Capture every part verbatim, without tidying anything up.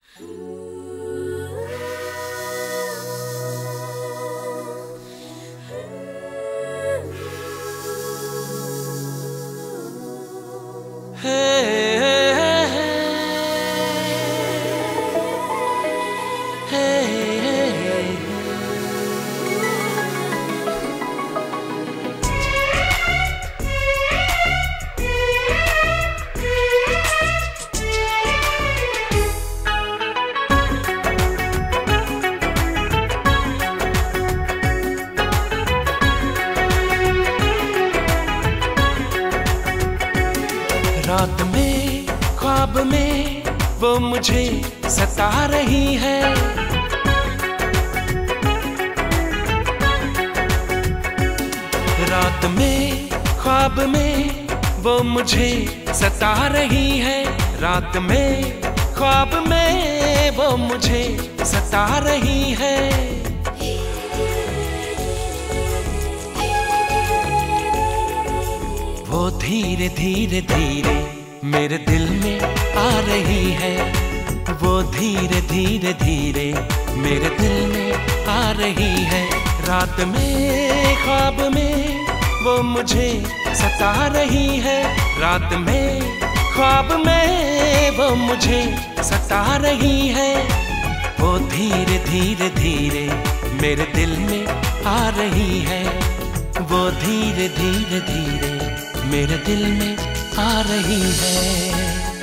रात में ख्वाब में वो मुझे सता रही है। रात में ख्वाब में वो मुझे सता रही है। रात में ख्वाब में वो मुझे सता रही है। वो धीरे धीरे धीरे मेरे दिल में आ रही है। वो धीरे धीरे धीरे मेरे दिल में आ रही है। रात में ख्वाब में वो मुझे सता रही है। रात में ख्वाब में वो मुझे सता रही है। वो धीरे धीरे धीरे मेरे दिल में आ रही है। वो धीरे धीरे धीरे मेरे दिल में आ रही है।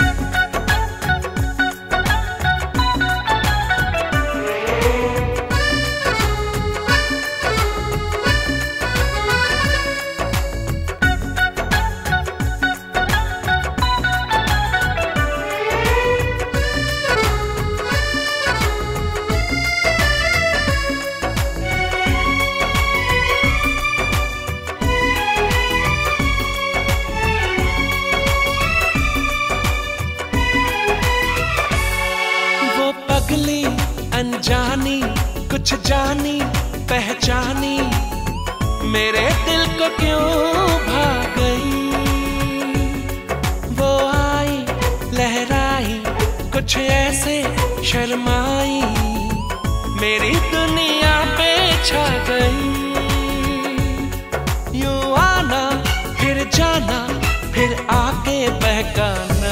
अनजानी कुछ जानी पहचानी मेरे दिल को क्यों भाग गई। वो आई लहराई कुछ ऐसे शर्माई मेरी दुनिया पे छा गई। यूं आना फिर जाना फिर आके बहकाना।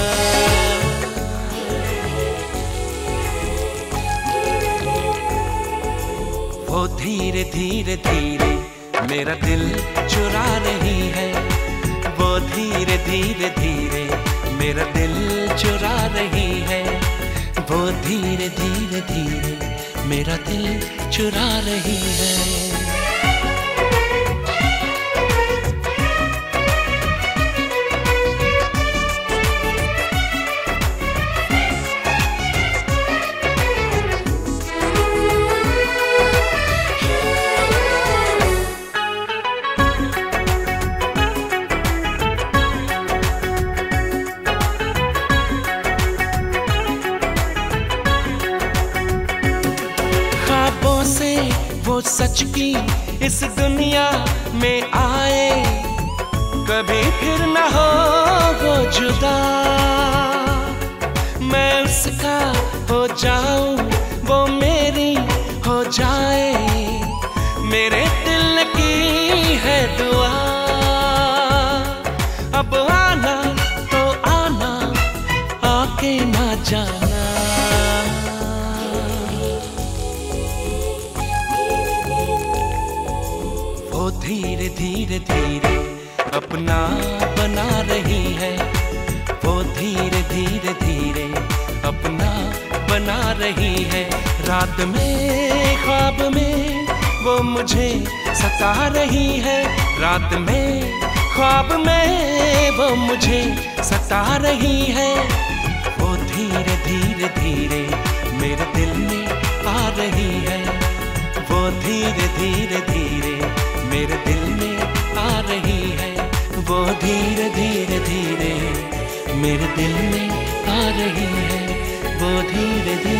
वो धीरे धीरे धीरे मेरा दिल चुरा रही है। वो धीरे धीरे धीरे मेरा दिल चुरा रही है। वो धीरे धीरे धीरे मेरा दिल चुरा रही है। वो सच की इस दुनिया में आए कभी फिर न हो वो जुदा। मैं उसका हो जाऊं वो मेरी हो जाए मेरे दिल की है दुआ। अब आना तो आना आके ना जाना। वो धीरे धीरे धीरे अपना बना रही है। वो धीरे धीरे धीरे अपना बना रही है। रात में ख्वाब में वो मुझे सता रही है। रात में ख्वाब में वो मुझे सता रही है। वो धीरे धीरे धीरे मेरे दिल में आ रही है। वो धीरे धीरे धीरे मेरे दिल में आ रही है। वो धीरे धीरे धीरे मेरे दिल में आ रही है। वो धीरे धीरे